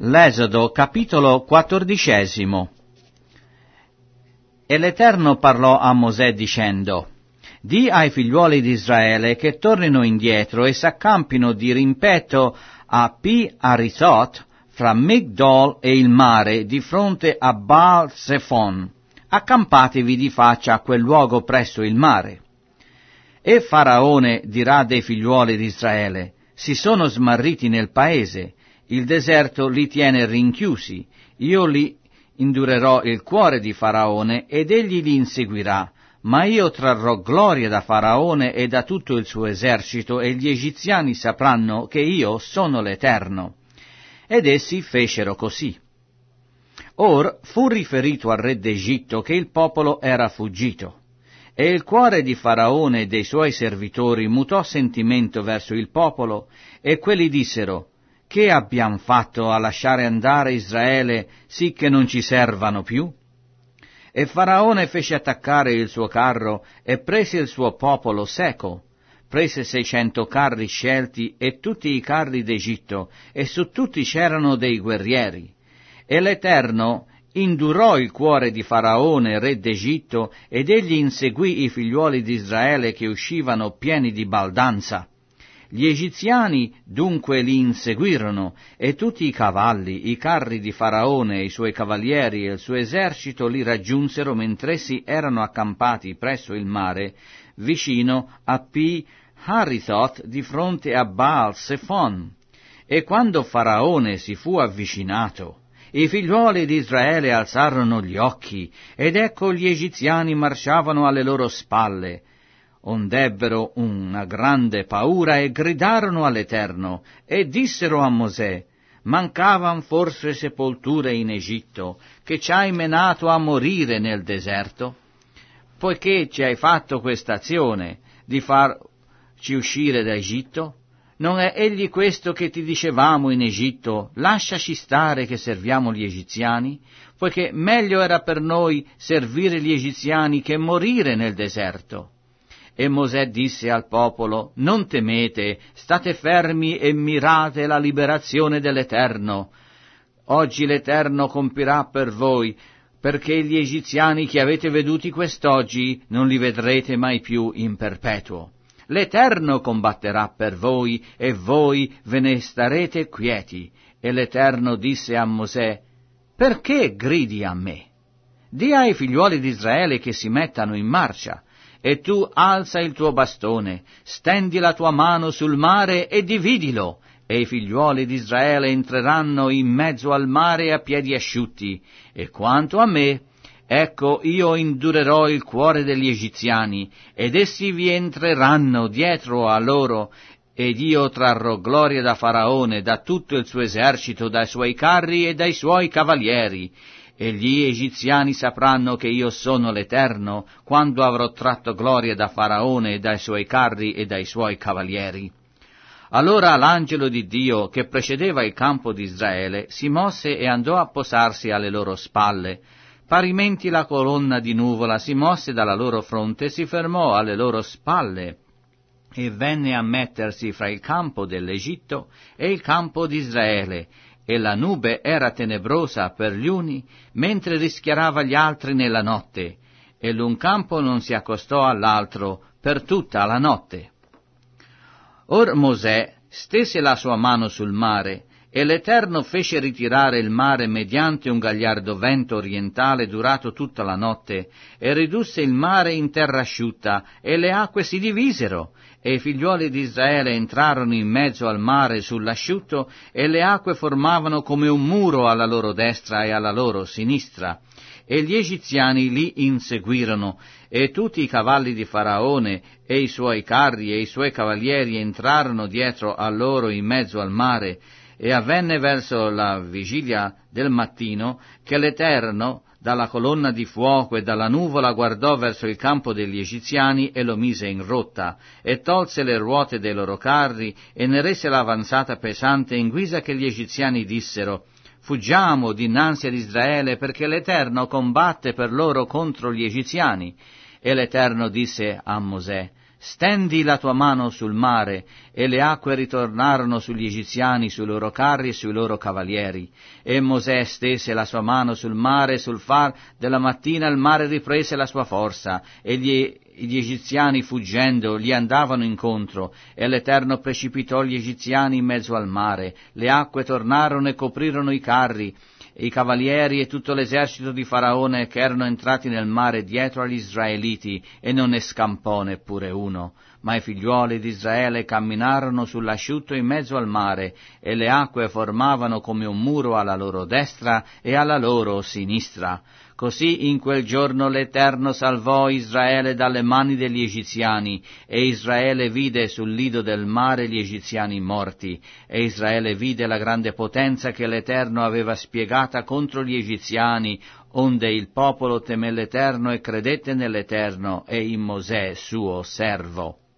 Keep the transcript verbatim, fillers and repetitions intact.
L'Esodo, capitolo quattordicesimo. E l'Eterno parlò a Mosè dicendo: Di ai figliuoli di Israele che tornino indietro e s'accampino di rimpetto a Pi Harizot, fra Migdol e il mare, di fronte a Baal Zephon. Accampatevi di faccia a quel luogo presso il mare. E Faraone dirà dei figliuoli di Israele: si sono smarriti nel paese, il deserto li tiene rinchiusi, io li indurerò il cuore di Faraone ed egli li inseguirà, ma io trarrò gloria da Faraone e da tutto il suo esercito, e gli egiziani sapranno che io sono l'Eterno. Ed essi fecero così. Or fu riferito al re d'Egitto che il popolo era fuggito, e il cuore di Faraone e dei suoi servitori mutò sentimento verso il popolo, e quelli dissero: che abbiam fatto a lasciare andare Israele sì che non ci servano più? E Faraone fece attaccare il suo carro e prese il suo popolo seco, prese seicento carri scelti e tutti i carri d'Egitto, e su tutti c'erano dei guerrieri. E l'Eterno indurò il cuore di Faraone, re d'Egitto, ed egli inseguì i figliuoli di Israele che uscivano pieni di baldanza. Gli egiziani dunque li inseguirono, e tutti i cavalli, i carri di Faraone, i suoi cavalieri e il suo esercito li raggiunsero mentr'essi erano accampati presso il mare, vicino a Pi Harizot, di fronte a Baal Zephon. E quando Faraone si fu avvicinato, i figliuoli di Israele alzarono gli occhi, ed ecco gli egiziani marciavano alle loro spalle. Ondebbero una grande paura e gridarono all'Eterno, e dissero a Mosè: mancavan forse sepolture in Egitto, che ci hai menato a morire nel deserto? Poiché ci hai fatto questa azione di farci uscire da Egitto? Non è egli questo che ti dicevamo in Egitto: lasciaci stare che serviamo gli egiziani? Poiché meglio era per noi servire gli egiziani che morire nel deserto. E Mosè disse al popolo: non temete, state fermi e mirate la liberazione dell'Eterno. Oggi l'Eterno compirà per voi, perché gli egiziani che avete veduti quest'oggi non li vedrete mai più in perpetuo. L'Eterno combatterà per voi, e voi ve ne starete quieti. E l'Eterno disse a Mosè: perché gridi a me? Di ai figliuoli di Israele che si mettano in marcia. E tu alza il tuo bastone, stendi la tua mano sul mare e dividilo, e i figliuoli di Israele entreranno in mezzo al mare a piedi asciutti. E quanto a me, ecco, io indurerò il cuore degli egiziani, ed essi vi entreranno dietro a loro, ed io trarrò gloria da Faraone, da tutto il suo esercito, dai suoi carri e dai suoi cavalieri. E gli egiziani sapranno che io sono l'Eterno, quando avrò tratto gloria da Faraone, dai suoi carri e dai suoi cavalieri. Allora l'angelo di Dio, che precedeva il campo di Israele, si mosse e andò a posarsi alle loro spalle. Parimenti la colonna di nuvola si mosse dalla loro fronte e si fermò alle loro spalle, e venne a mettersi fra il campo dell'Egitto e il campo di Israele, e la nube era tenebrosa per gli uni, mentre rischiarava gli altri nella notte, e l'un campo non si accostò all'altro per tutta la notte. Or Mosè stese la sua mano sul mare, e l'Eterno fece ritirare il mare mediante un gagliardo vento orientale durato tutta la notte, e ridusse il mare in terra asciutta, e le acque si divisero, e i figliuoli di Israele entrarono in mezzo al mare sull'asciutto, e le acque formavano come un muro alla loro destra e alla loro sinistra. E gli egiziani li inseguirono, e tutti i cavalli di Faraone, e i suoi carri e i suoi cavalieri entrarono dietro a loro in mezzo al mare. E avvenne verso la vigilia del mattino che l'Eterno, dalla colonna di fuoco e dalla nuvola, guardò verso il campo degli egiziani e lo mise in rotta, e tolse le ruote dei loro carri, e ne rese l'avanzata pesante, in guisa che gli egiziani dissero: fuggiamo dinanzi ad Israele, perché l'Eterno combatte per loro contro gli egiziani. E l'Eterno disse a Mosè: stendi la tua mano sul mare, e le acque ritornarono sugli egiziani, sui loro carri e sui loro cavalieri. E Mosè stese la sua mano sul mare, e sul far della mattina il mare riprese la sua forza, e gli, gli egiziani fuggendo gli andavano incontro, e l'Eterno precipitò gli egiziani in mezzo al mare. Le acque tornarono e coprirono i carri, i cavalieri e tutto l'esercito di Faraone, che erano entrati nel mare dietro agli israeliti, e non ne scampò neppure uno. Ma i figliuoli di Israele camminarono sull'asciutto in mezzo al mare, e le acque formavano come un muro alla loro destra e alla loro sinistra. Così in quel giorno l'Eterno salvò Israele dalle mani degli egiziani, e Israele vide sul lido del mare gli egiziani morti, e Israele vide la grande potenza che l'Eterno aveva spiegata contro gli egiziani, onde il popolo teme l'Eterno e credette nell'Eterno e in Mosè suo servo.